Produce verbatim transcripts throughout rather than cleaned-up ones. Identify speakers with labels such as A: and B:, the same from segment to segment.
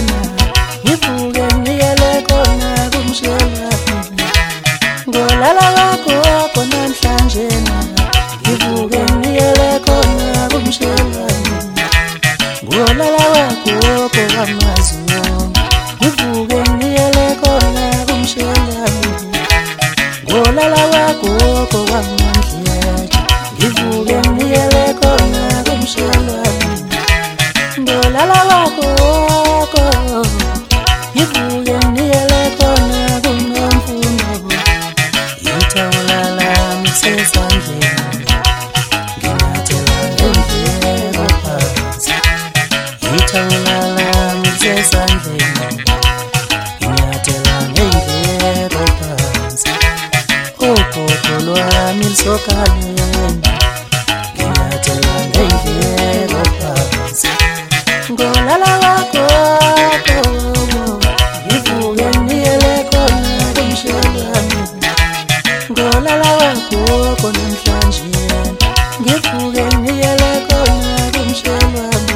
A: namhlanjena ngivuke ngiyele khona kumshelwane ngolala wakho wakho namhlanjena ngivuke ngiyele khona kumshelwane ngolala wakho wakho wamazulo ngivuke ngiyele khona kumshelwane ngolala wakho wakho wamandleja ngivuke ngiyele khona kumshelwane ngolala wakho wakho ngivuke ngiyele khona kunomfundo ngithawulala ngisesandleni nginathela ngendleko phansi ngithawulala ngisesandleni nginathela ngendleko phansi ugogo lwami lisokhaleni nginathela ngendleko phansi ngolala wakho wakho ngivuke ngiyele khona kumshelwane ngolala wakho wakho namhlanjena ngivuke ngiyele khona kumshelwane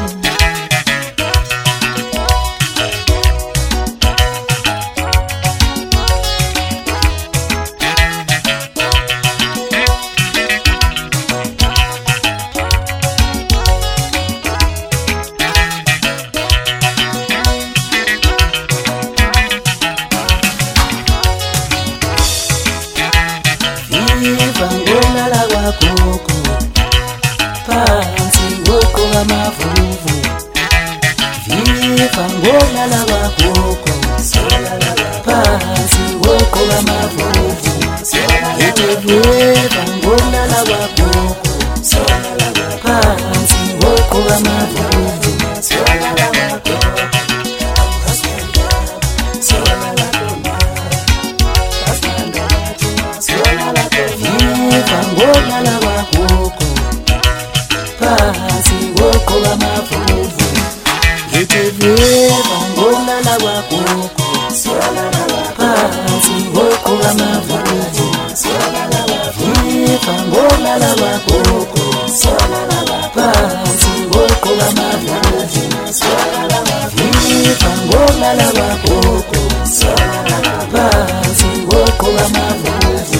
A: Viva ngolala wagogo phansi woko amavuvu Viva ngolala wagogo phansi woko amavuvu Viva ngolala wagogo phansi woko amavuvu ngolala wagogo phansi woko amavuvu ngithi viva ngolala wagogo phansi woko amavuvu viva ngolala wagogo phansi woko amavuvu viva ngolala wagogo phansi woko amavuvu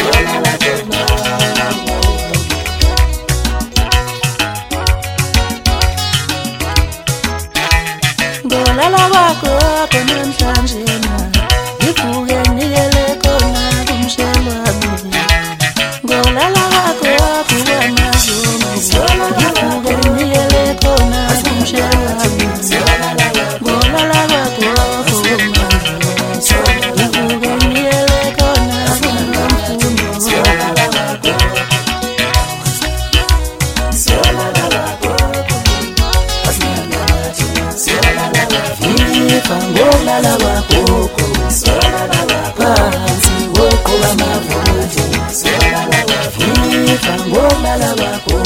A: ngolala wakho wakho namhlanjena ngivuke ngiyele khona kumshelwane ngolala wakho wakho wamazulo ngivuke ngiyele khona kumshelwane ngolala wakho wakho wamandleja ngivuke ngiyele khona kunomfundo Viva ngolala wagogo phansi woko amavuvu Viva ngolala wagogo